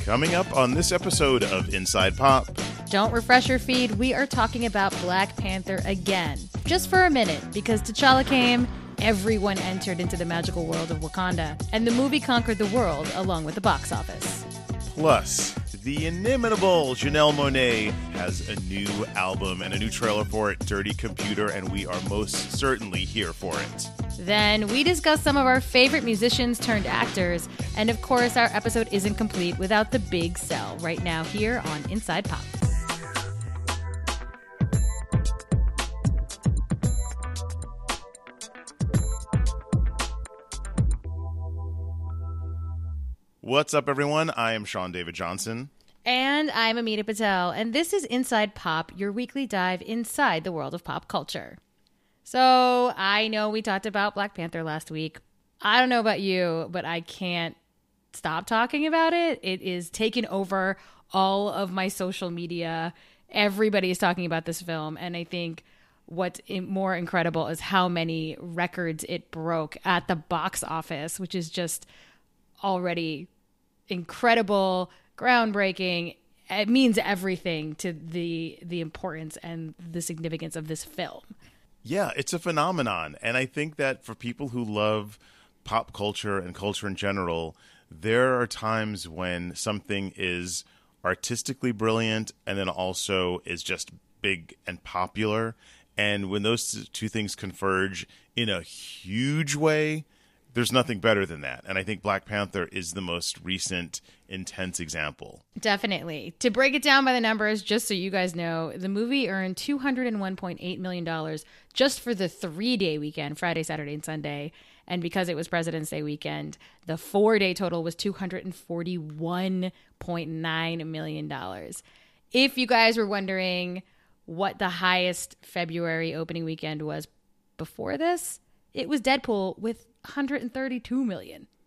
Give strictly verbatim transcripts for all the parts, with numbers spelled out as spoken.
Coming up on this episode of Inside Pop. Don't refresh your feed. We are talking about Black Panther again. Just for a minute, because T'Challa came, everyone entered into the magical world of Wakanda, and the movie conquered the world along with the box office. Plus, the inimitable Janelle Monáe has a new album and a new trailer for it, Dirty Computer, and we are most certainly here for it. Then we discuss some of our favorite musicians turned actors, and of course our episode isn't complete without the big sell right now here on Inside Pop. What's up, everyone? I am Sean David Johnson. And I'm Amita Patel, and this is Inside Pop, your weekly dive inside the world of pop culture. So, I know we talked about Black Panther last week. I don't know about you, but I can't stop talking about it. It is taking over all of my social media. Everybody is talking about this film, and I think what's more incredible is how many records it broke at the box office, which is just already incredible, groundbreaking. It means everything to the the importance and the significance of this film. Yeah, it's a phenomenon. And I think that for people who love pop culture and culture in general, there are times when something is artistically brilliant and then also is just big and popular. And when those two things converge in a huge way, there's nothing better than that. And I think Black Panther is the most recent intense example. Definitely. To break it down by the numbers, just so you guys know, the movie earned two hundred one point eight million dollars just for the three-day weekend, Friday, Saturday, and Sunday. And because it was President's Day weekend, the four-day total was two hundred forty-one point nine million dollars. If you guys were wondering what the highest February opening weekend was before this, it was Deadpool with one hundred thirty-two million dollars.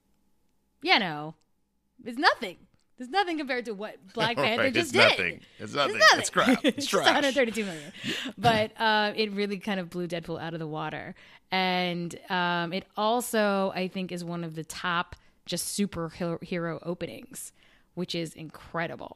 You know, it's nothing. There's nothing compared to what Black Panther right, just it's did. Nothing. It's nothing. It's nothing. It's crap. It's trash. one hundred thirty-two million dollars. But uh, it really kind of blew Deadpool out of the water. And um, it also, I think, is one of the top just superhero openings, which is incredible.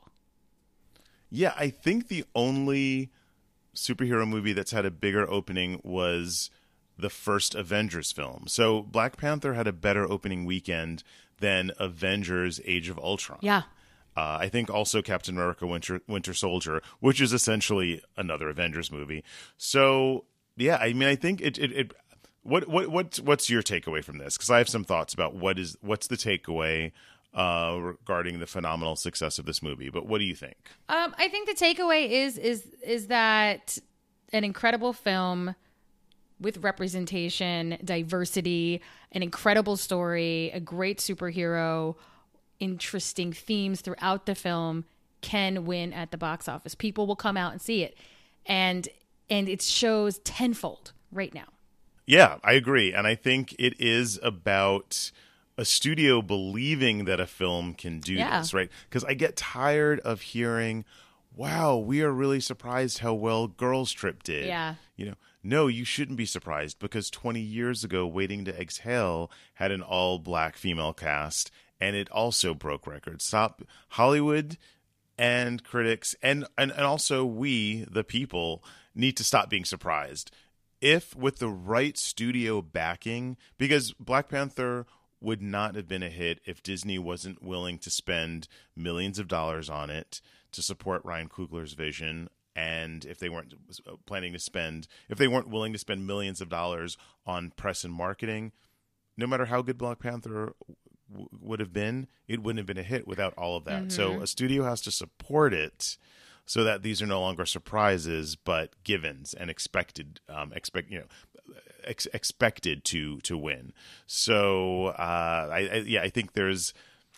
Yeah, I think the only superhero movie that's had a bigger opening was the first Avengers film. So Black Panther had a better opening weekend than Avengers Age of Ultron. Yeah. Uh, I think also Captain America Winter, Winter Soldier, which is essentially another Avengers movie. So, yeah, I mean, I think it... it, it what what what's, what's your takeaway from this? Because I have some thoughts about what is what's the takeaway uh, regarding the phenomenal success of this movie. But what do you think? Um, I think the takeaway is is is that an incredible film with representation, diversity, an incredible story, a great superhero, interesting themes throughout the film can win at the box office. People will come out and see it. And and it shows tenfold right now. Yeah, I agree. And I think it is about a studio believing that a film can do yeah. this, right? Because I get tired of hearing, wow, we are really surprised how well Girls Trip did. Yeah. You know, no, you shouldn't be surprised because twenty years ago, Waiting to Exhale had an all-black female cast, and it also broke records. Stop. Hollywood and critics, and, and, and also we, the people, need to stop being surprised. If with the right studio backing, because Black Panther would not have been a hit if Disney wasn't willing to spend millions of dollars on it to support Ryan Coogler's vision, and if they weren't planning to spend, if they weren't willing to spend millions of dollars on press and marketing, no matter how good Black Panther w- would have been, it wouldn't have been a hit without all of that. Mm-hmm. So a studio has to support it so that these are no longer surprises, but givens and expected, um, expect you know, ex- expected to to win. So uh, I, I yeah, I think there's,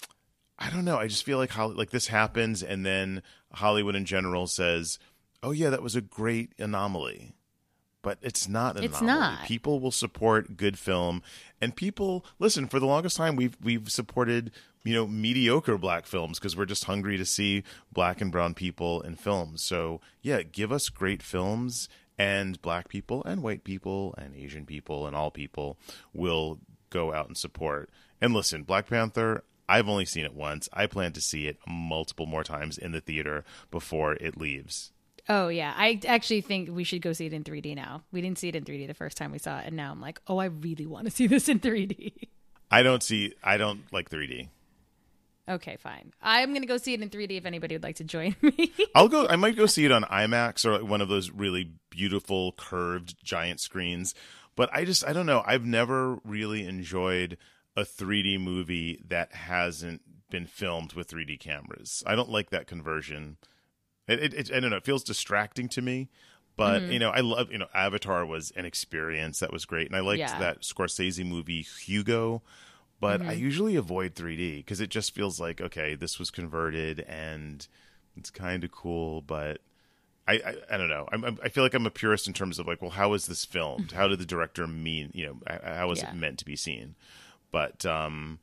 I don't know, I just feel like how like this happens, and then Hollywood in general says, "Oh yeah, that was a great anomaly." But it's not an it's anomaly. Not. People will support good film, and people listen. For the longest time, we've we've supported you know mediocre black films because we're just hungry to see black and brown people in films. So yeah, give us great films, and black people and white people and Asian people and all people will go out and support. And listen, Black Panther, I've only seen it once. I plan to see it multiple more times in the theater before it leaves. Oh, yeah. I actually think we should go see it in three D now. We didn't see it in three D the first time we saw it. And now I'm like, oh, I really want to see this in three D. I don't see, I don't like three D. Okay, fine. I'm going to go see it in three D if anybody would like to join me. I'll go, I might go see it on IMAX or one of those really beautiful curved giant screens. But I just, I don't know. I've never really enjoyed a three D movie that hasn't been filmed with three D cameras. I don't like that conversion. It, it, it I don't know. It feels distracting to me, but mm-hmm. you know, I love, you know, Avatar was an experience that was great. And I liked yeah. that Scorsese movie, Hugo, but mm-hmm. I usually avoid three D because it just feels like, okay, this was converted and it's kind of cool, but I, I, I don't know. I'm, I feel like I'm a purist in terms of like, well, how is this filmed? How did the director mean, you know, how is yeah. it meant to be seen? But um,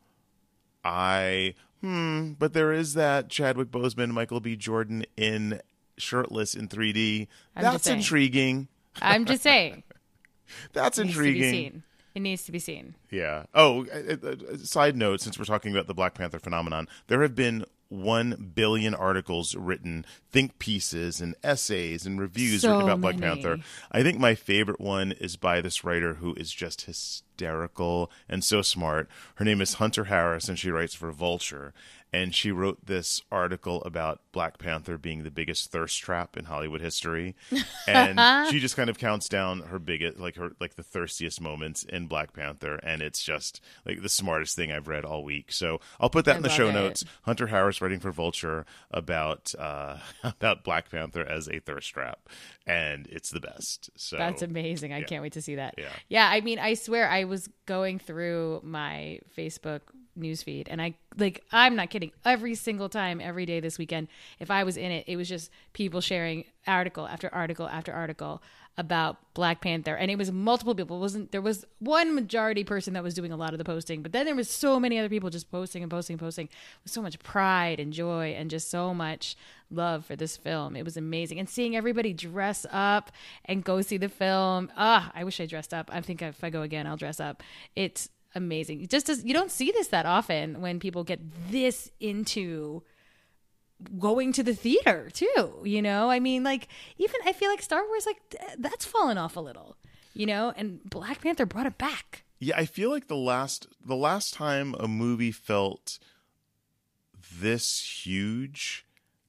I, hmm, but there is that Chadwick Boseman, Michael B. Jordan in shirtless in three D. I'm That's intriguing. I'm just saying. That's it intriguing. Needs to be seen. It needs to be seen. Yeah. Oh, a, a, a side note, since we're talking about the Black Panther phenomenon, there have been one billion articles written, think pieces and essays and reviews so written about many. Black Panther. I think my favorite one is by this writer who is just hysterical and so smart. Her name is Hunter Harris, and she writes for Vulture. And she wrote this article about Black Panther being the biggest thirst trap in Hollywood history. And she just kind of counts down her biggest, like her, like the thirstiest moments in Black Panther. And it's just like the smartest thing I've read all week. So I'll put that I in the show it. notes. Hunter Harris writing for Vulture about, uh, about Black Panther as a thirst trap. And it's the best. So that's amazing. I yeah. can't wait to see that. Yeah. Yeah. I mean, I swear I was going through my Facebook newsfeed and I like I'm not kidding, every single time, every day this weekend, if I was in it, it was just people sharing article after article after article about Black Panther, and it was multiple people. It wasn't there was one majority person that was doing a lot of the posting, but then there was so many other people just posting and posting and posting with so much pride and joy and just so much love for this film. It was amazing. And seeing everybody dress up and go see the film, ah I wish I dressed up. I think if I go again I'll dress up. It's amazing. It just does, you don't see this that often when people get this into going to the theater too, you know? I mean, like, even I feel like Star Wars, like, that's fallen off a little, you know? And Black Panther brought it back. Yeah, I feel like the last the last time a movie felt this huge,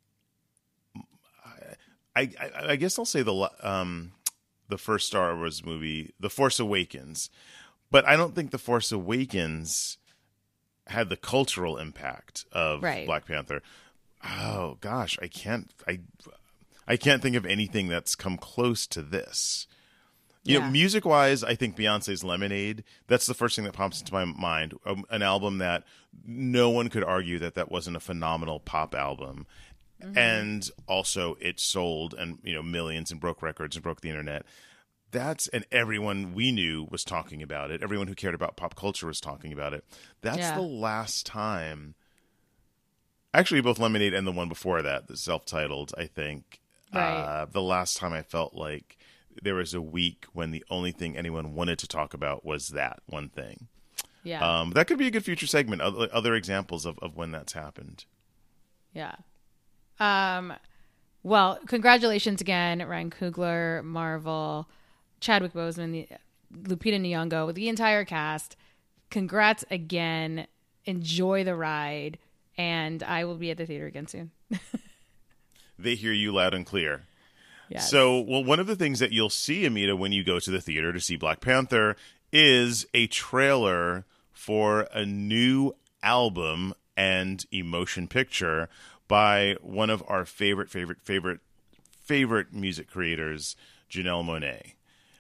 I I, I guess I'll say the um the first Star Wars movie, The Force Awakens. But I don't think The Force Awakens had the cultural impact of right. Black Panther. Oh gosh, I can't I I can't think of anything that's come close to this. You yeah. know, music wise, I think Beyonce's Lemonade, that's the first thing that pops into my mind. Um, an album that no one could argue that that wasn't a phenomenal pop album. Mm-hmm. And also it sold and, you know, millions and broke records and broke the internet. That's, and everyone we knew was talking about it. Everyone who cared about pop culture was talking about it. That's yeah. the last time. Actually, both Lemonade and the one before that, the self-titled, I think. Right. Uh, the last time I felt like there was a week when the only thing anyone wanted to talk about was that one thing. Yeah. Um, that could be a good future segment. Other, other examples of, of when that's happened. Yeah. Um. Well, congratulations again, Ryan Coogler, Marvel, Chadwick Boseman, the, Lupita Nyong'o, the entire cast. Congrats again. Enjoy the ride. And I will be at the theater again soon. They hear you loud and clear. Yes. So, well, one of the things that you'll see, Amita, when you go to the theater to see Black Panther is a trailer for a new album and emotion picture by one of our favorite, favorite, favorite, favorite music creators, Janelle Monáe.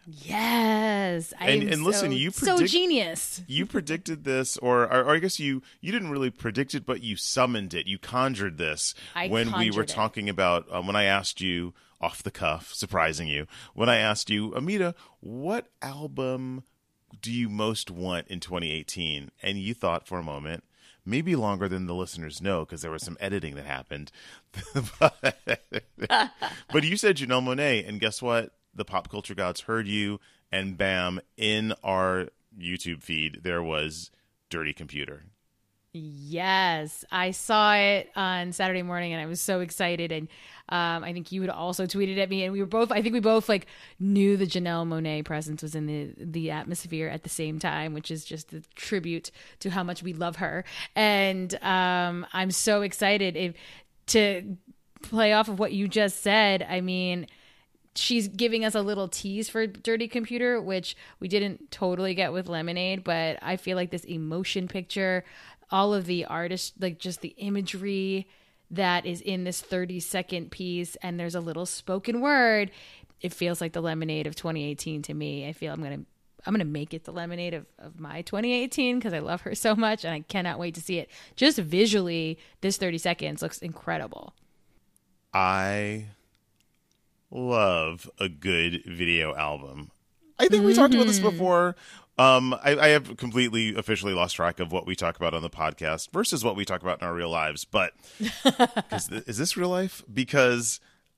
Yes, I and, am and listen, so, you so predict, genius. You predicted this, or, or, or I guess you you didn't really predict it, but you summoned it. You conjured this I when we were it. talking about um, when I asked you off the cuff, surprising you, when I asked you, Amita, what album do you most want in twenty eighteen? And you thought for a moment. Maybe longer than the listeners know because there was some editing that happened. but, but you said Janelle Monáe, and guess what? The pop culture gods heard you, and bam, in our YouTube feed, there was Dirty Computer. Yes, I saw it on Saturday morning and I was so excited. And um, I think you had also tweeted at me, and we were both, I think we both like knew the Janelle Monáe presence was in the, the atmosphere at the same time, which is just a tribute to how much we love her. And um, I'm so excited if, to play off of what you just said. I mean, she's giving us a little tease for Dirty Computer, which we didn't totally get with Lemonade, but I feel like this emotion picture, all of the artists, like just the imagery that is in this thirty second piece, and there's a little spoken word. It feels like the Lemonade of twenty eighteen to me. I feel I'm going to, I'm going to make it the Lemonade of, of my twenty eighteen because I love her so much and I cannot wait to see it. Just visually, this thirty seconds looks incredible. I love a good video album. I think we mm-hmm. talked about this before. Um, I, I have completely officially lost track of what we talk about on the podcast versus what we talk about in our real lives. But is, th- is this real life? Because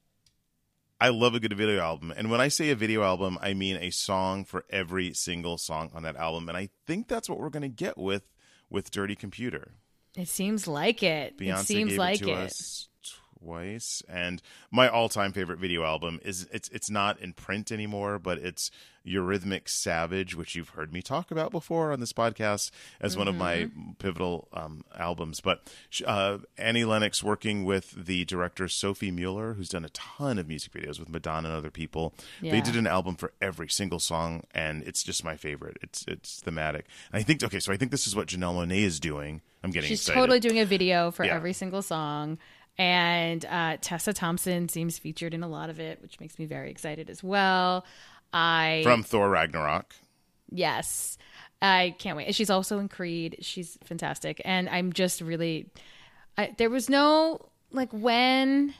I love a good video album. And when I say a video album, I mean a song for every single song on that album. And I think that's what we're going to get with, with Dirty Computer. It seems like it. Beyonce it seems gave like it to it. us twice, and my all-time favorite video album is it's it's not in print anymore, but it's Eurythmics Savage, which you've heard me talk about before on this podcast as mm-hmm. one of my pivotal um, albums. But uh, Annie Lennox, working with the director Sophie Mueller, who's done a ton of music videos with Madonna and other people, yeah. they did an album for every single song, and it's just my favorite. It's it's thematic. And I think okay, so I think this is what Janelle Monáe is doing. I'm getting She's excited. totally doing a video for yeah. every single song. And uh, Tessa Thompson seems featured in a lot of it, which makes me very excited as well. I From Thor Ragnarok. Yes. I can't wait. She's also in Creed. She's fantastic. And I'm just really... I, there was no, like, when.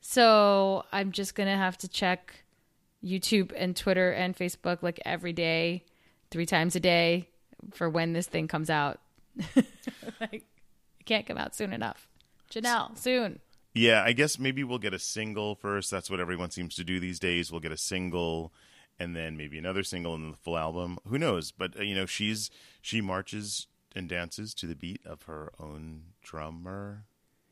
So I'm just going to have to check YouTube and Twitter and Facebook, like, every day, three times a day for when this thing comes out. Like, it can't come out soon enough. Janelle, soon. Yeah, I guess maybe we'll get a single first. That's what everyone seems to do these days. We'll get a single and then maybe another single and then the full album. Who knows? But, uh, you know, she's she marches and dances to the beat of her own drummer.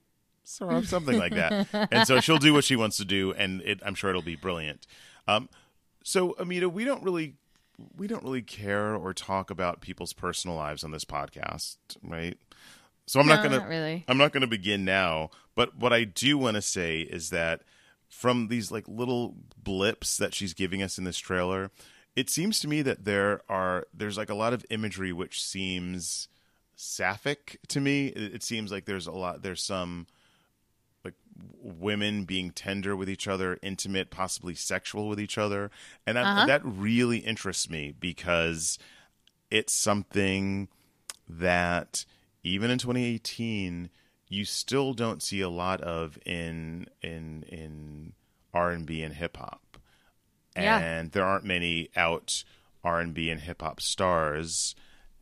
So, something like that. And so she'll do what she wants to do, and it, I'm sure it'll be brilliant. Um, so, Amita, we don't really we don't really care or talk about people's personal lives on this podcast, right? So I'm no, not gonna. Not really. I'm not gonna begin now. But what I do want to say is that from these like little blips that she's giving us in this trailer, it seems to me that there are there's like a lot of imagery which seems sapphic to me. It, it seems like there's a lot. There's some like women being tender with each other, intimate, possibly sexual with each other, and that, uh-huh. that really interests me because it's something that. Even in twenty eighteen, you still don't see a lot of in in in R and B and hip hop, yeah. and there aren't many out R and B and hip hop stars.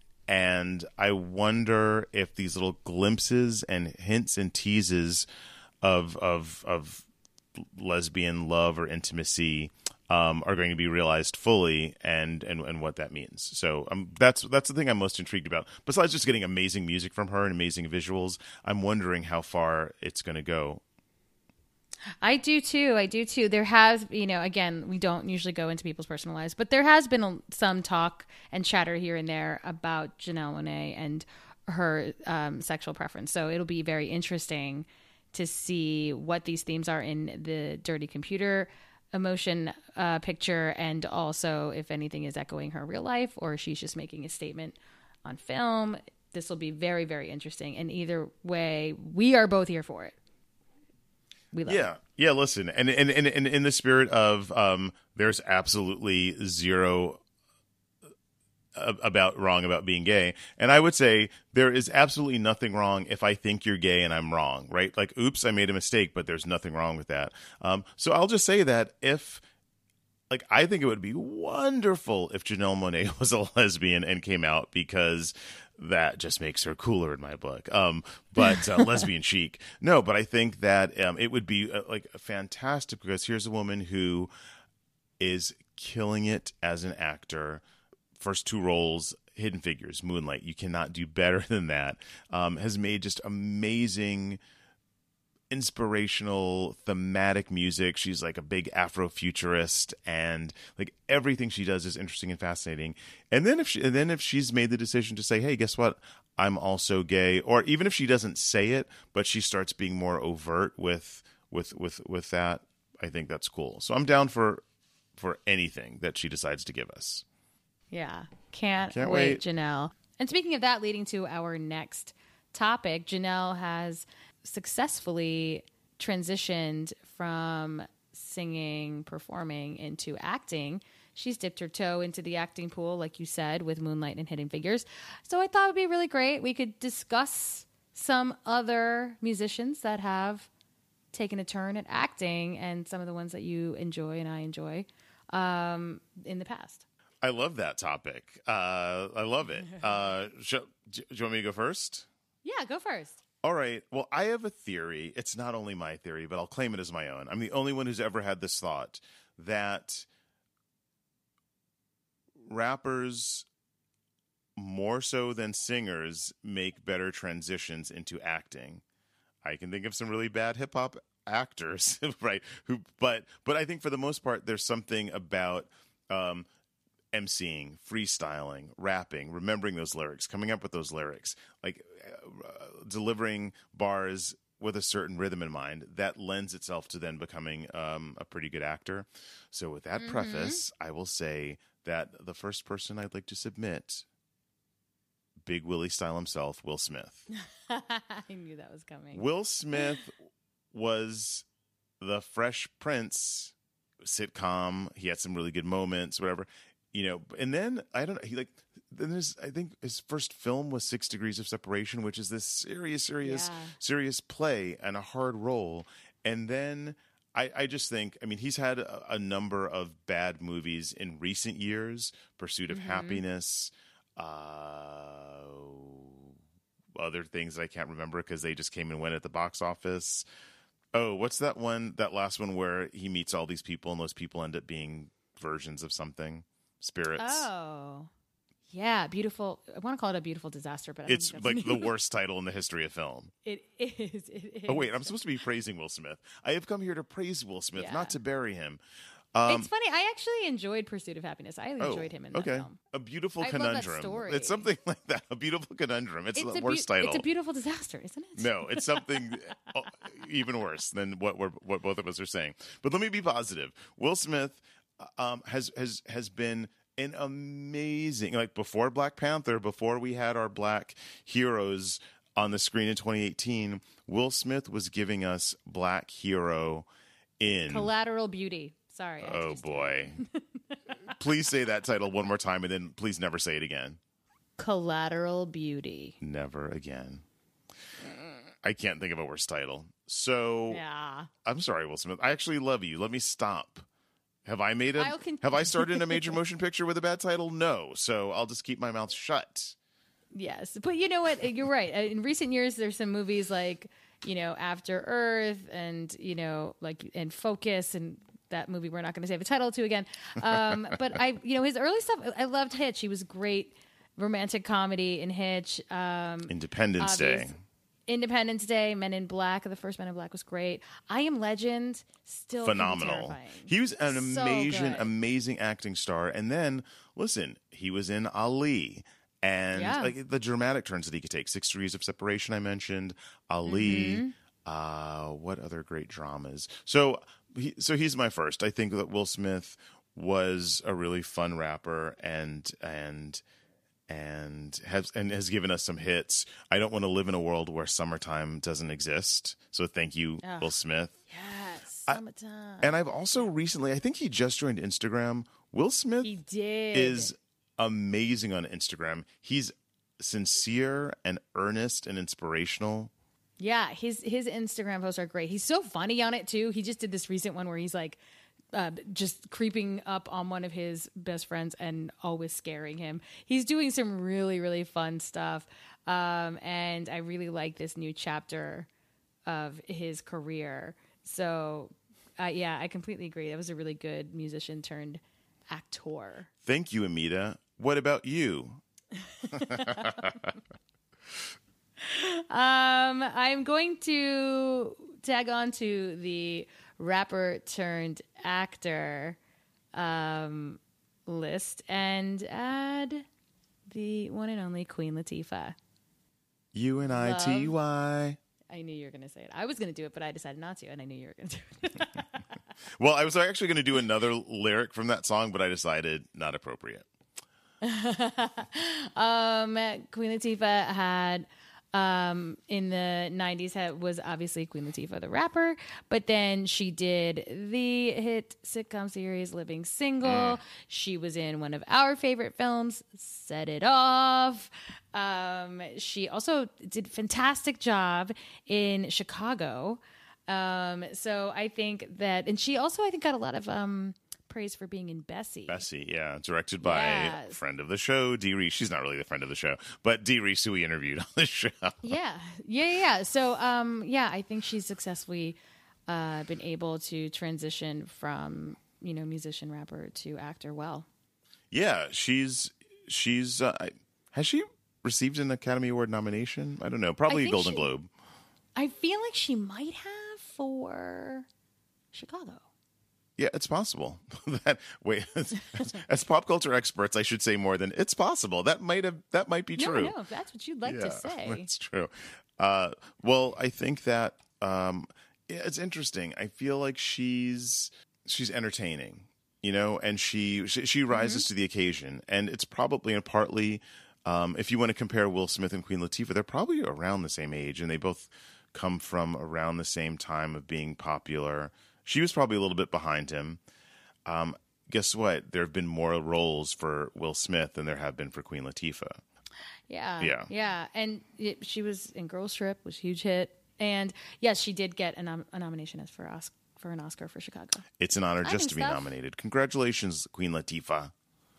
And I wonder if these little glimpses and hints and teases of of of lesbian love or intimacy um, are going to be realized fully, and, and, and what that means. So um, that's that's the thing I'm most intrigued about. Besides just getting amazing music from her and amazing visuals, I'm wondering how far it's going to go. I do too. I do too. There has, you know, again, we don't usually go into people's personal lives, but there has been a, some talk and chatter here and there about Janelle Monáe and her um, sexual preference. So it'll be very interesting to see what these themes are in the Dirty Computer emotion uh, picture, and also if anything is echoing her real life or she's just making a statement on film. This will be very, very interesting. And either way, we are both here for it. We love yeah. it. Yeah, listen. And in and, and, in the spirit of um, there's absolutely zero about wrong about being gay. And I would say there is absolutely nothing wrong if I think you're gay and I'm wrong, right? Like, oops, I made a mistake, but there's nothing wrong with that. Um, so I'll just say that if, like, I think it would be wonderful if Janelle Monáe was a lesbian and came out, because that just makes her cooler in my book. Um, but uh, lesbian chic. No, but I think that um, it would be uh, like fantastic, because here's a woman who is killing it as an actor. First two roles Hidden Figures, Moonlight. You cannot do better than that. Um, has made just amazing, inspirational, thematic music. She's like a big Afrofuturist, and like everything she does is interesting and fascinating. And then if she, and then if she's made the decision to say, "Hey, guess what? I'm also gay," or even if she doesn't say it, but she starts being more overt with with with with that, I think that's cool. So I'm down for for anything that she decides to give us. Yeah. Can't, Can't wait, wait, Janelle. And speaking of that, leading to our next topic, Janelle has successfully transitioned from singing, performing into acting. She's dipped her toe into the acting pool, like you said, with Moonlight and Hidden Figures. So I thought it would be really great. We could discuss some other musicians that have taken a turn at acting and some of the ones that you enjoy and I enjoy um, in the past. I love that topic. Uh, I love it. Uh, sh- do you want me to go first? Yeah, go first. All right. Well, I have a theory. It's not only my theory, but I'll claim it as my own. I'm the only one who's ever had this thought that rappers, more so than singers, make better transitions into acting. I can think of some really bad hip hop actors, right? Who, but but I think for the most part, there's something about um, emceeing, freestyling, rapping, remembering those lyrics, coming up with those lyrics, like uh, delivering bars with a certain rhythm in mind that lends itself to then becoming um, a pretty good actor. So with that mm-hmm. preface, I will say that the first person I'd like to submit, Big Willie style himself, Will Smith. I knew that was coming. Will Smith was the Fresh Prince sitcom. He had some really good moments, whatever. You know, and then I don't know. He like then there's I think his first film was Six Degrees of Separation, which is this serious, serious, yeah. serious play and a hard role. And then I, I just think, I mean, he's had a, a number of bad movies in recent years: Pursuit of mm-hmm. Happiness, uh, other things that I can't remember because they just came and went at the box office. Oh, what's that one? That last one where he meets all these people and those people end up being versions of something. Spirits. Oh, yeah, beautiful. I want to call it a beautiful disaster, but I don't it's think that's like the worst title in the history of film. It is. It is. Oh wait, I'm supposed to be praising Will Smith. I have come here to praise Will Smith, yeah. not to bury him. Um, it's funny. I actually enjoyed Pursuit of Happiness. I oh, enjoyed him in that okay. film. A beautiful I conundrum. love that story. It's something like that. A beautiful conundrum. It's, it's the worst be- title. It's a beautiful disaster, isn't it? No, it's something even worse than what we're what both of us are saying. But let me be positive. Will Smith um, has has has been an amazing, like before Black Panther, before we had our black heroes on the screen in twenty eighteen, Will Smith was giving us black hero in Collateral Beauty. Sorry. I oh boy. Please say that title one more time and then please never say it again. Collateral Beauty. Never again. I can't think of a worse title. So yeah. I'm sorry, Will Smith. I actually love you. Let me stop. Have I made a have I started a major motion picture with a bad title? No. So I'll just keep my mouth shut. Yes. But you know what? You're right. In recent years there's some movies like, you know, After Earth and, you know, like and Focus and that movie we're not going to say the title to again. Um, but I, you know, his early stuff, I loved Hitch. He was great romantic comedy in Hitch. Um, Independence Day. Independence Day, Men in Black. The first Men in Black was great. I Am Legend, still phenomenal. He was an so amazing, good. amazing acting star. And then, listen, he was in Ali. And yeah. like the dramatic turns that he could take. Six Degrees of Separation, I mentioned. Ali. Mm-hmm. Uh, what other great dramas? So, he, so he's my first. I think that Will Smith was a really fun rapper and and and has and has given us some hits. I don't want to live in a world where summertime doesn't exist. So thank you, oh, Will Smith. Yes, summertime. I, and I've also recently, I think he just joined Instagram. Will Smith he did. is amazing on Instagram. He's sincere and earnest and inspirational. Yeah, his his Instagram posts are great. He's so funny on it too. He just did this recent one where he's like uh, just creeping up on one of his best friends and always scaring him. He's doing some really, really fun stuff. Um, and I really like this new chapter of his career. So, uh, yeah, I completely agree. That was a really good musician turned actor. Thank you, Amita. What about you? um, I'm going to tag on to the rapper turned actor um, list and add the one and only Queen Latifah. U N I T Y. I knew you were going to say it. I was going to do it, but I decided not to, and I knew you were going to do it. Well, I was actually going to do another lyric from that song, but I decided not appropriate. um, Queen Latifah had um, in the nineties had, was obviously Queen Latifah the rapper, but then she did the hit sitcom series Living Single. Mm. She was in one of our favorite films, Set It Off. Um, she also did a fantastic job in Chicago. Um, so I think that, and she also I think got a lot of um, praise for being in Bessie. Bessie, yeah, directed by yes. a friend of the show, Dee Reese. She's not really the friend of the show, but Dee Reese, who we interviewed on the show. yeah, yeah, yeah. So, um, yeah, I think she's successfully uh, been able to transition from you know musician rapper to actor well. Yeah, she's she's uh, has she received an Academy Award nomination? I don't know, probably a Golden she, Globe. I feel like she might have for Chicago. Yeah, it's possible. that wait, as, as pop culture experts, I should say more than it's possible. That might have that might be true. No, no, if that's what you'd like yeah, to say. That's true. Uh, well, I think that um, yeah, it's interesting. I feel like she's she's entertaining, you know, and she she, she rises mm-hmm. to the occasion, and it's probably and partly um, if you want to compare Will Smith and Queen Latifah, they're probably around the same age, and they both come from around the same time of being popular. She was probably a little bit behind him. Um, guess what? There have been more roles for Will Smith than there have been for Queen Latifah. Yeah. Yeah. Yeah. And it, she was in Girls Trip, was a huge hit. And yes, she did get a, nom- a nomination as for, Os- for an Oscar for Chicago. It's an honor I just to be stuff. nominated. Congratulations, Queen Latifah.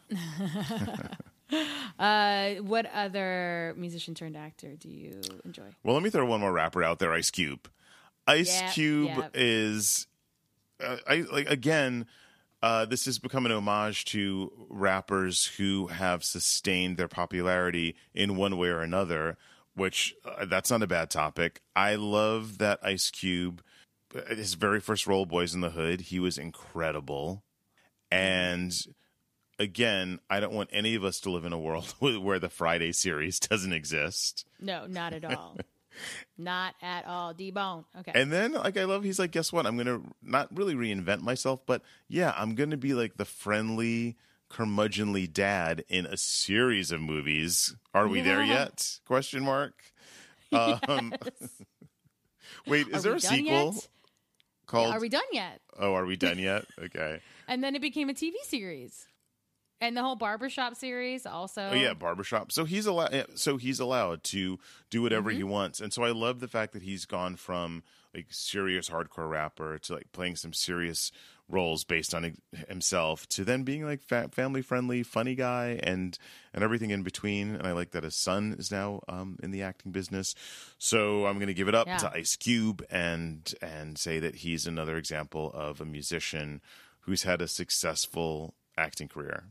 uh, what other musician turned actor do you enjoy? Well, let me throw one more rapper out there, Ice Cube. Ice yep, Cube yep. is... Uh, I like again. Uh, this has become an homage to rappers who have sustained their popularity in one way or another. Which uh, that's not a bad topic. I love that Ice Cube, his very first role, Boys in the Hood, he was incredible. And again, I don't want any of us to live in a world where the Friday series doesn't exist. No, not at all. Not at all. D-Bone. Okay. And then, like, I love, he's like, guess what? I'm going to not really reinvent myself, but yeah, I'm going to be like the friendly, curmudgeonly dad in a series of movies. Are we yeah. there yet? Question mark. Yes. Um, wait, is are there a sequel yet? called? Yeah, are we done yet? Oh, are we done yet? Okay. And then it became a T V series. And the whole Barbershop series also. Oh yeah, Barbershop. So he's allowed. So he's allowed to do whatever mm-hmm. he wants, and so I love the fact that he's gone from like serious hardcore rapper to like playing some serious roles based on himself to then being like fa- family friendly, funny guy, and and everything in between. And I like that his son is now um, in the acting business. So I'm going to give it up yeah. to Ice Cube and and say that he's another example of a musician who's had a successful acting career.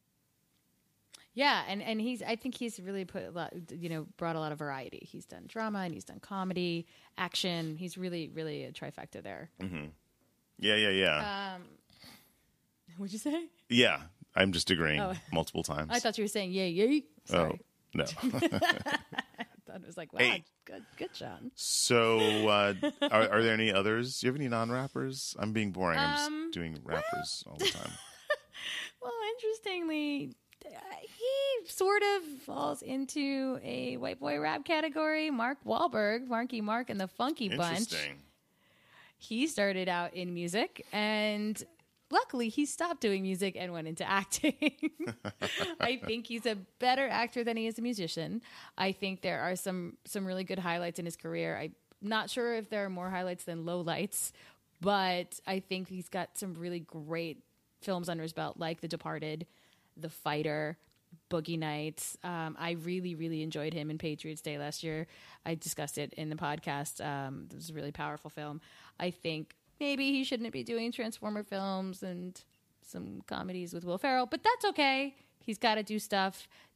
Yeah, and, and he's I think he's really put a lot, you know, brought a lot of variety. He's done drama and he's done comedy, action. He's really, really a trifecta there. Mm-hmm. Yeah, yeah, yeah. Um, what'd you say? Yeah, I'm just agreeing oh. multiple times. I thought you were saying yay, yay. Sorry. Oh, no. I thought it was like, wow, hey. good, good, Sean. So, uh, are, are there any others? Do you have any non-rappers? I'm being boring. I'm Um, just doing rappers all the time. Well, interestingly, he sort of falls into a white boy rap category. Mark Wahlberg, Marky Mark and the Funky Bunch. Interesting. He started out in music, and luckily he stopped doing music and went into acting. I think he's a better actor than he is a musician. I think there are some some really good highlights in his career. I'm not sure if there are more highlights than lowlights, but I think he's got some really great films under his belt, like The Departed, The Fighter, Boogie Nights. Um, I really, really enjoyed him in Patriots Day last year. I discussed it in the podcast. Um, it was a really powerful film. I think maybe he shouldn't be doing Transformer films and some comedies with Will Ferrell, but that's okay. He's got to do stuff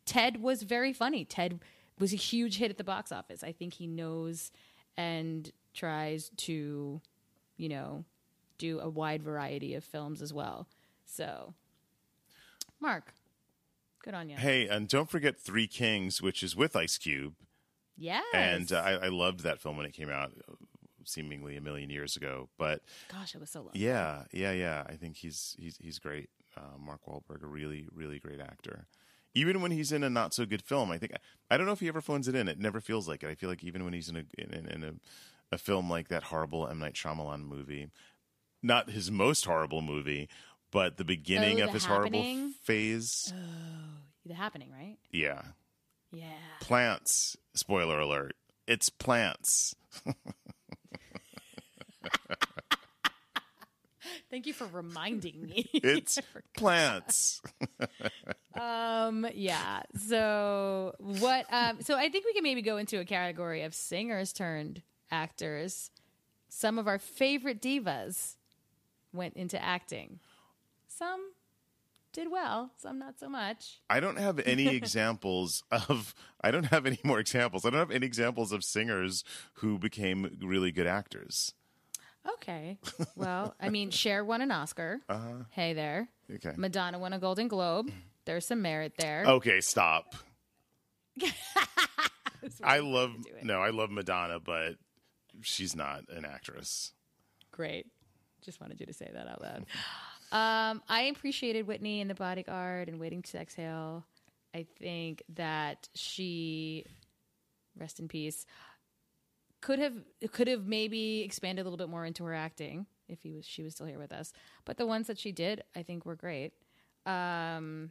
Ted was very funny. Ted was a huge hit at the box office. I think he knows and tries to, you know, do a wide variety of films as well. So, Mark, good on you. Hey, and don't forget Three Kings, which is with Ice Cube. Yes. And uh, I, I loved that film when it came out, seemingly a million years ago. But gosh, it was so long. Yeah, yeah, yeah. I think he's he's he's great. Uh, Mark Wahlberg, a really, really great actor. Even when he's in a not so good film, I think I don't know if he ever phones it in. It never feels like it. I feel like even when he's in a in, in a, a film like that horrible M. Night Shyamalan movie, not his most horrible movie, but the beginning Oh, of The his Happening? horrible phase. Oh, The Happening, right? Yeah, Yeah. plants. Spoiler alert! It's plants. Thank you for reminding me. It's plants. um, yeah. So what? Um, so I think we can maybe go into a category of singers turned actors. Some of our favorite divas went into acting. Some did well, some not so much. I don't have any examples of. I don't have any more examples. I don't have any examples of singers who became really good actors. Okay. Well, I mean, Cher won an Oscar. Uh-huh. Hey there. Okay. Madonna won a Golden Globe. There's some merit there. Okay, stop. I love do it. no, I love Madonna, but she's not an actress. Great. Just wanted you to say that out loud. Um, I appreciated Whitney in The Bodyguard and Waiting to Exhale. I think that she, rest in peace, could have could have maybe expanded a little bit more into her acting if he was she was still here with us. But the ones that she did, I think, were great. Um,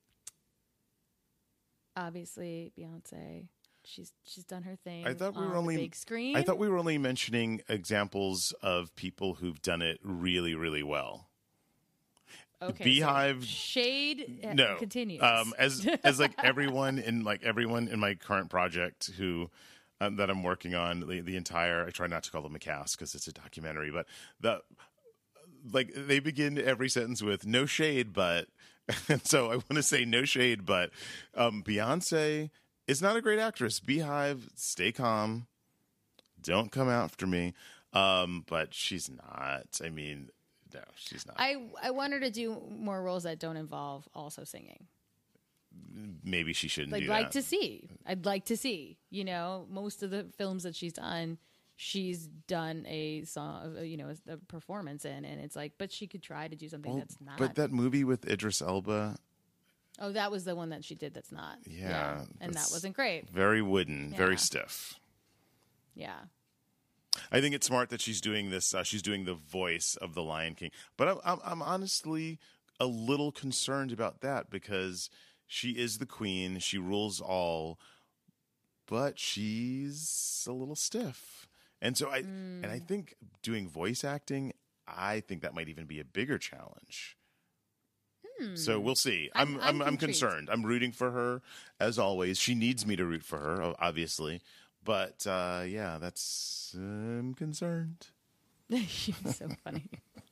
obviously, Beyonce. She's she's done her thing. I thought we on were the only big screen. I thought we were only mentioning examples of people who've done it really, really well. Okay, Beehive so Shade uh, no continues. Um, as as like everyone in like everyone in my current project who um, that I'm working on the, the entire. I try not to call them a cast because it's a documentary, but the like they begin every sentence with "no shade," but and so I want to say "no shade," but um, Beyonce is not a great actress. Beehive, stay calm, don't come after me. Um, but she's not. I mean. No, she's not. I I want her to do more roles that don't involve also singing. Maybe she shouldn't I'd do like that. to see. I'd like to see. You know, most of the films that she's done, she's done a song, you know, a performance in, and it's like, but she could try to do something Well, that's not. But that movie with Idris Elba, oh, that was the one that she did. That's not. Yeah, and that that's wasn't great. very wooden, Yeah. very stiff. Yeah. I think it's smart that she's doing this. Uh, she's doing the voice of the Lion King, but I'm, I'm, I'm honestly a little concerned about that because she is the queen. She rules all, but she's a little stiff, and so I mm. and I think doing voice acting, I think that might even be a bigger challenge. Hmm. So we'll see. I'm I'm, I'm, I'm concerned. I'm rooting for her as always. She needs me to root for her, obviously. But, uh, yeah, that's, uh, I'm concerned. She's so funny.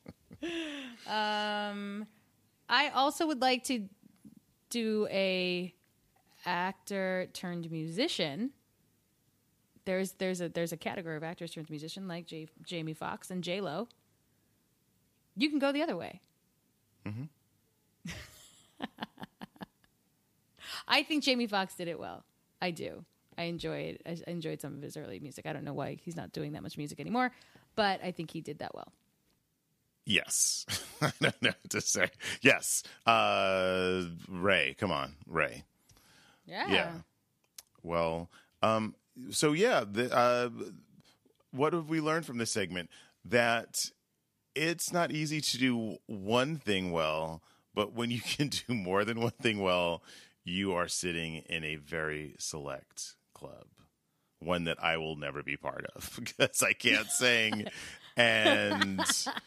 um, I also would like to do a actor turned musician. There's there's a there's a category of actors turned musician like J- Jamie Foxx and J Lo. You can go the other way. Mm-hmm. I think Jamie Foxx did it well. I do. I enjoyed I enjoyed some of his early music. I don't know why he's not doing that much music anymore, but I think he did that well. Yes. I don't know what to say. Yes. Uh, Ray, come on, Ray. Yeah. Yeah. Well, um, so yeah, the, uh, what have we learned from this segment? That it's not easy to do one thing well, but when you can do more than one thing well, you are sitting in a very select club, one that I will never be part of because I can't sing and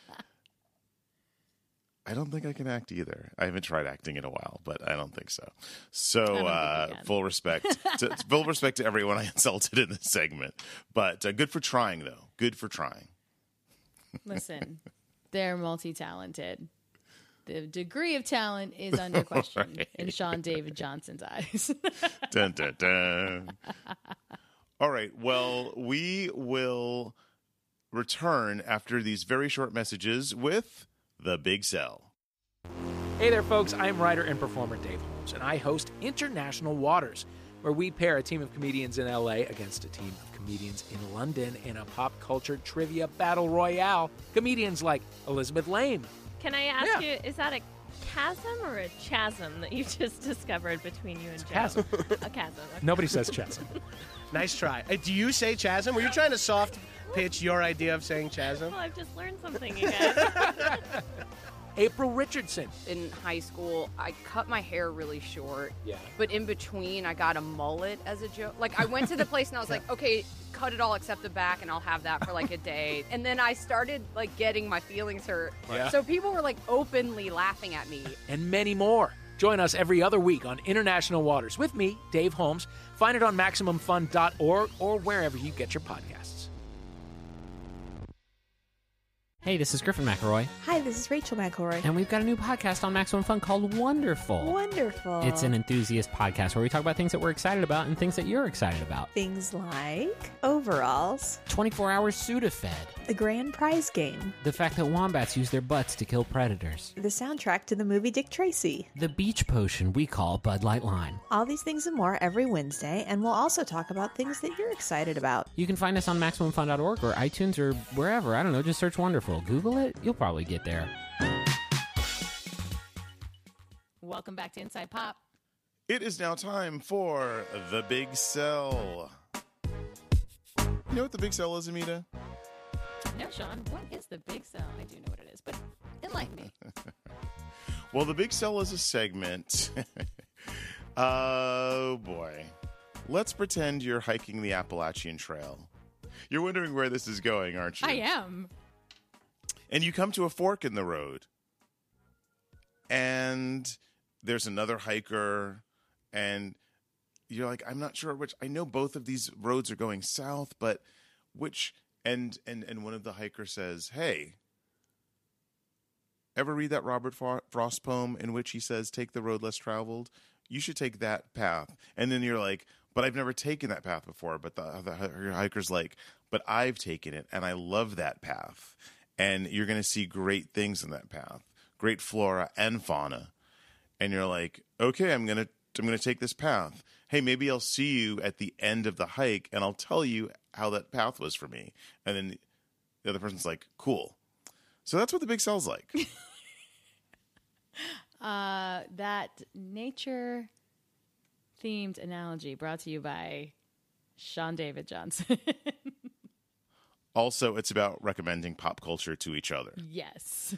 I don't think I can act either. I haven't tried acting in a while, but I don't think so. So uh, full respect, to, full respect to everyone I insulted in this segment, but uh, good for trying though. Good for trying. Listen, they're multi-talented. the degree of talent is under question Right. in Sean David Johnson's eyes. Dun, dun, dun. All right. Well, we will return after these very short messages with The Big Sell. Hey there, folks. I'm writer and performer Dave Holmes, and I host International Waters, where we pair a team of comedians in L A against a team of comedians in London in a pop culture trivia battle royale. Comedians like Elizabeth Lame. Can I ask Yeah. you, is that a chasm or a chasm that you just discovered between you and Joe? chasm. A chasm. Okay. Nobody says chasm. Nice try. Uh, do you say chasm? Were you trying to soft pitch your idea of saying chasm? Well, I've just learned something, you guys. April Richardson. In high school, I cut my hair really short. Yeah. But in between, I got a mullet as a joke. Like, I went to the place and I was like, okay, cut it all except the back, and I'll have that for like a day. And then I started like getting my feelings hurt. Yeah. So people were like openly laughing at me. And many more. Join us every other week on International Waters with me, Dave Holmes. Find it on Maximum Fun dot org or wherever you get your podcasts. Hey, this is Griffin McElroy, Hi, this is Rachel McElroy. and we've got a new podcast on Maximum Fun called Wonderful. Wonderful. It's an enthusiast podcast where we talk about things that we're excited about and things that you're excited about. Things like overalls, twenty-four hour Sudafed, the grand prize game, the fact that wombats use their butts to kill predators, the soundtrack to the movie Dick Tracy. the beach potion we call Bud Light Lime. All these things and more every Wednesday, and we'll also talk about things that you're excited about. You can find us on Maximum Fun dot org or iTunes or wherever. I don't know, just search Wonderful. Google it, you'll probably get there. Welcome back to Inside Pop. It is now time for The Big Sell. You know what The Big Sell is, Amita? No, Sean, what is the big sell? I do know what it is, but enlighten me. Well, The Big Sell is a segment. Oh, boy. Let's pretend you're hiking the Appalachian Trail. You're wondering where this is going, aren't you? I am. And you come to a fork in the road. And there's another hiker. And you're like, I'm not sure which. I know both of these roads are going south, but which. And, and, and one of the hikers says, hey, ever read that Robert Frost poem in which he says, take the road less traveled? You should take that path. And then you're like, but I've never taken that path before. But the, the hiker's like, but I've taken it, and I love that path. And you're going to see great things in that path, great flora and fauna. And you're like, okay, I'm going to I'm going to take this path. Hey, maybe I'll see you at the end of the hike, and I'll tell you how that path was for me. And then the other person's like, cool. So that's what the big sell's like. Uh, that nature themed analogy brought to you by Sean David Johnson. Also, it's about recommending pop culture to each other. Yes.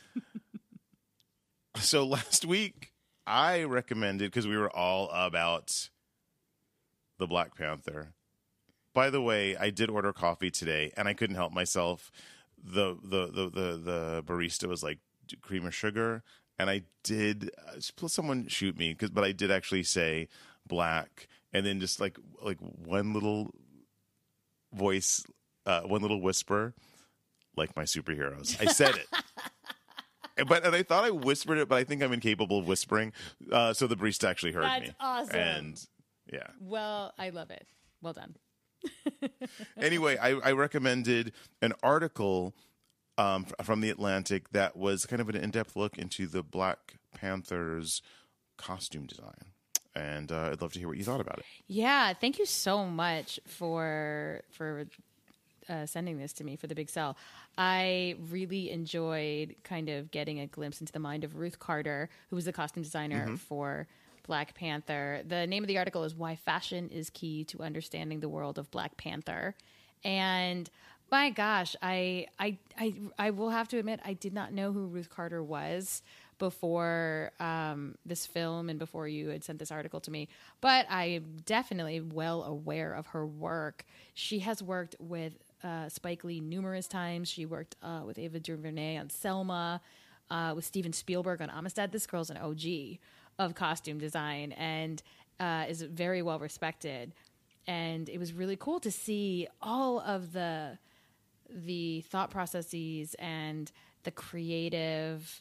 So last week, I recommended, because we were all about the Black Panther. By the way, I did order coffee today, and I couldn't help myself. The the the the, the barista was like, cream or sugar? And I did, uh, someone shoot me, cause, but I did actually say black, and then just like like one little voice, uh, one little whisper, like my superheroes. I said it. But and I thought I whispered it, but I think I'm incapable of whispering. Uh, so the barista actually heard That's me. awesome. And yeah. Well, I love it. Well done. Anyway, I, I recommended an article um, f- from The Atlantic that was kind of an in-depth look into the Black Panther's costume design. And uh, I'd love to hear what you thought about it. Yeah, thank you so much for for uh, sending this to me for the Big Sell. I really enjoyed kind of getting a glimpse into the mind of Ruth Carter, who was the costume designer Mm-hmm. for Black Panther. The name of the article is Why Fashion is Key to Understanding the World of Black Panther. And my gosh, I I I I will have to admit I did not know who Ruth Carter was before um, this film and before you had sent this article to me. But I am definitely well aware of her work. She has worked with uh, Spike Lee numerous times. She worked uh, with Ava DuVernay on Selma, uh, with Steven Spielberg on Amistad. This girl's an O G of costume design and uh, is very well respected. And it was really cool to see all of the the thought processes and the creative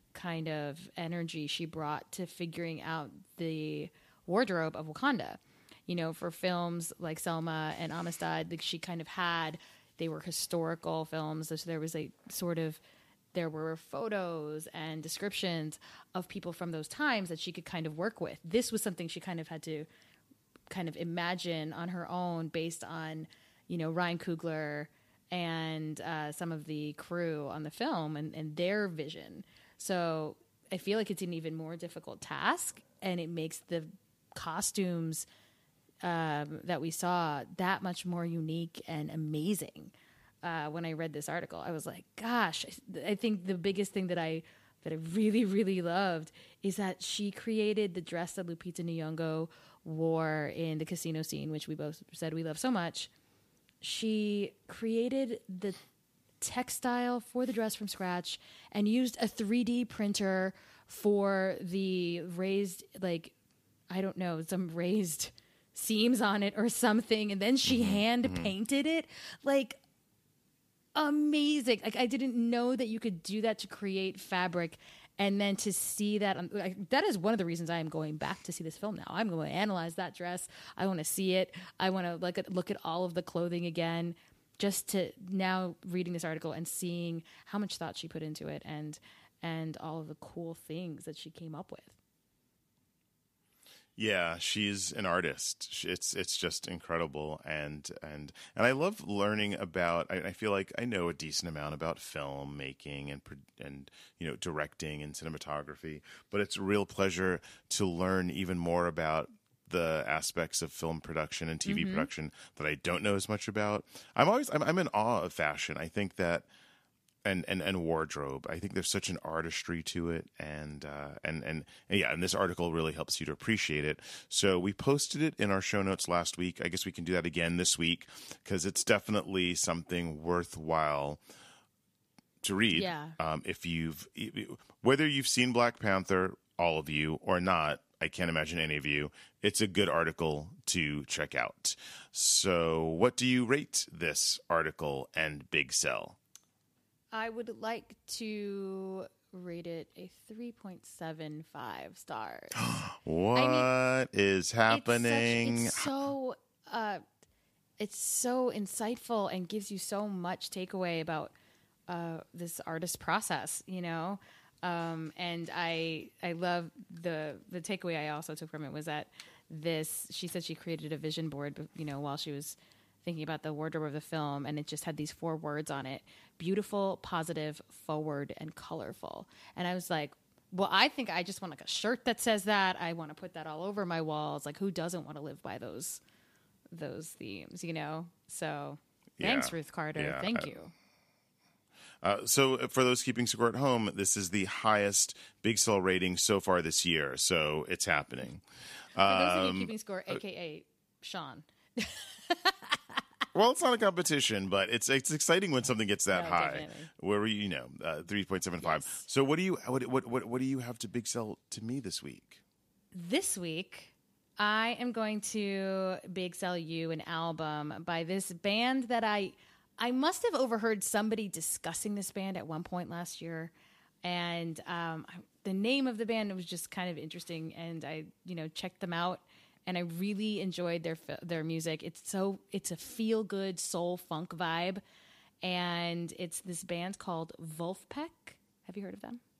kind of energy she brought to figuring out the wardrobe of Wakanda. You know, for films like Selma and Amistad, like she kind of had, they were historical films. So there was a sort of, there were photos and descriptions of people from those times that she could kind of work with. This was something she kind of had to kind of imagine on her own based on, you know, Ryan Coogler and uh, some of the crew on the film and, and their vision. So I feel like it's an even more difficult task, and it makes the costumes um, that we saw that much more unique and amazing. Uh, when I read this article, I was like, gosh, I think the biggest thing that I that I really, really loved is that she created the dress that Lupita Nyong'o wore in the casino scene, which we both said we love so much. She created the textile for the dress from scratch and used a three D printer for the raised, like, I don't know, some raised seams on it or something. And then she hand painted it. Like, amazing. Like, I didn't know that you could do that to create fabric, and then to see that um, like, that is one of the reasons I am going back to see this film now. I'm going to analyze that dress. I want to see it. I want to look at look at all of the clothing again, just to now reading this article and seeing how much thought she put into it, and and all of the cool things that she came up with. Yeah, she's an artist. It's it's just incredible, and and and I love learning about. I, I feel like I know a decent amount about filmmaking and and you know directing and cinematography, but it's a real pleasure to learn even more about the aspects of film production and T V mm-hmm. production that I don't know as much about. I'm always I'm, I'm in awe of fashion. I think that. And, and and wardrobe. I think there's such an artistry to it, and uh, and, and and yeah, and this article really helps you to appreciate it. So we posted it in our show notes last week. I guess we can do that again this week because it's definitely something worthwhile to read. Yeah. Um, if you've whether you've seen Black Panther, all of you, or not, I can't imagine any of you. It's a good article to check out. So, what do you rate this article and Big Cell? I would like to rate it a three point seven five stars. What I mean, is happening? It's, such, it's so uh, it's so insightful and gives you so much takeaway about uh, this artist process, you know. Um, and I I love the the takeaway I also took from it was that this she said she created a vision board, you know, while she was thinking about the wardrobe of the film, and it just had these four words on it: beautiful, positive, forward, and colorful. And I was like, well, I think I just want like a shirt that says that. I want to put that all over my walls. Like, who doesn't want to live by those those themes, you know? So thanks, yeah. Ruth Carter. Yeah. Thank I, you. Uh, so for those keeping score at home, this is the highest Big Cell rating so far this year. So it's happening. For those of Um, you keeping score, a k a. Sean. Well, it's not a competition, but it's it's exciting when something gets that No, high. definitely. Where we, you know, uh, three point seven five. Yes. So what do you what, what what what do you have to Big Cell to me this week? This week, I am going to Big Cell You an album by this band that I I must have overheard somebody discussing this band at one point last year, and um, the name of the band was just kind of interesting, and I you know checked them out. And I really enjoyed their their music. It's so it's a feel good soul funk vibe, and it's this band called Vulfpeck. Have you heard of them?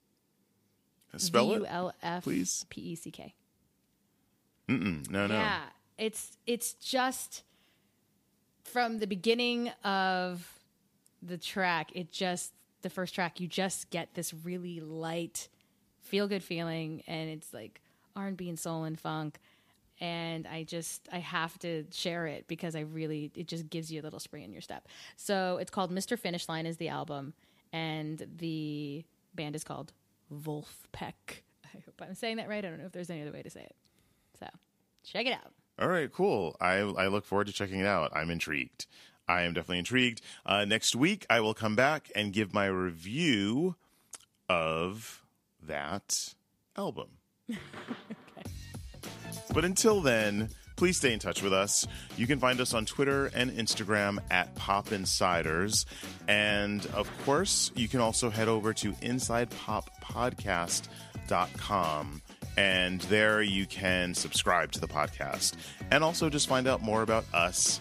Spell V it, U L F please. P E C K. Mm-mm, no, no. Yeah, it's it's just from the beginning of the track. It just the first track. You just get this really light, feel good feeling, and it's like R and B and soul and funk. And I just, I have to share it because I really, it just gives you a little spring in your step. So it's called Mister Finish Line is the album, and the band is called Vulfpeck. I hope I'm saying that right. I don't know if there's any other way to say it. So check it out. All right, cool. I I look forward to checking it out. I'm intrigued. I am definitely intrigued. Uh, next week, I will come back and give my review of that album. Okay. But until then, please stay in touch with us. You can find us on Twitter and Instagram at Pop Insiders. And, of course, you can also head over to inside pop podcast dot com. And there you can subscribe to the podcast and also just find out more about us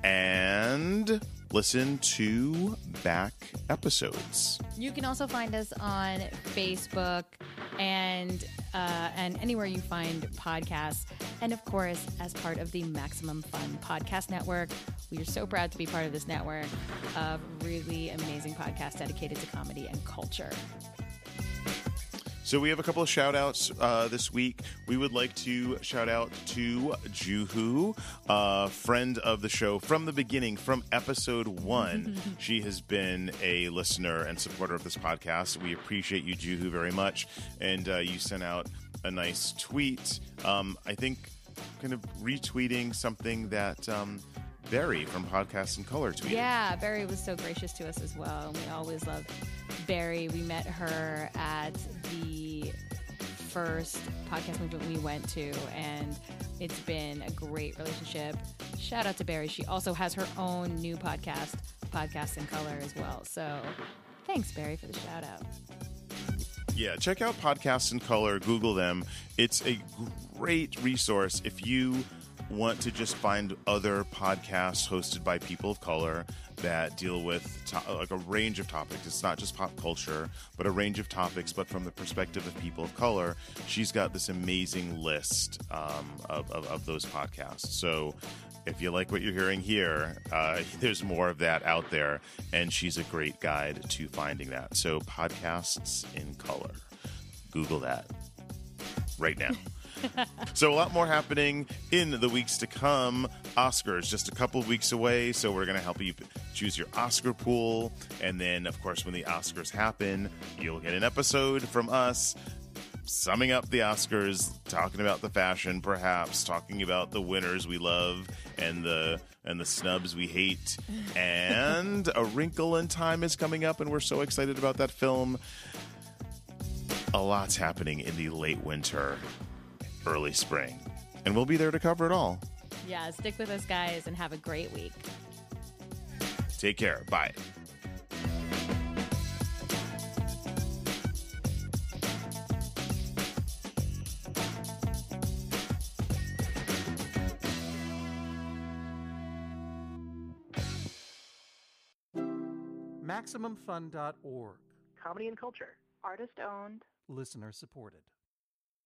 and listen to back episodes. You can also find us on Facebook and uh, and anywhere you find podcasts. And of course, as part of the Maximum Fun Podcast Network. We are so proud to be part of this network of really amazing podcasts dedicated to comedy and culture. So we have a couple of shout-outs uh, this week. We would like to shout out to Juhu, a friend of the show from the beginning, from episode one. She has been a listener and supporter of this podcast. We appreciate you, Juhu, very much. And uh, you sent out a nice tweet, um, I think kind of retweeting something that... Um, Barry from Podcast in Color tweeted. Yeah, Barry was so gracious to us as well. We always love Barry. We met her at the first podcast movement we went to, and it's been a great relationship. Shout out to Barry. She also has her own new podcast, Podcast in Color, as well. So thanks, Barry, for the shout out. Yeah, check out Podcasts in Color. Google them. It's a great resource if you want to just find other podcasts hosted by people of color that deal with to- like a range of topics. It's not just pop culture, but a range of topics, but from the perspective of people of color. She's got this amazing list um, of, of, of those podcasts. So if you like what you're hearing here, uh, there's more of that out there, and she's a great guide to finding that. So Podcasts in Color. Google that right now. So a lot more happening in the weeks to come. Oscars just a couple of weeks away, so we're going to help you choose your Oscar pool. And then, of course, when the Oscars happen, you'll get an episode from us summing up the Oscars, talking about the fashion, perhaps talking about the winners we love and the and the snubs we hate. And A Wrinkle in Time is coming up, and we're so excited about that film. A lot's happening in the late winter, early spring, and we'll be there to cover it all. Yeah, stick with us, guys, and have a great week. Take care. Bye. Maximum Fun dot org. Comedy and culture. Artist owned. Listener supported.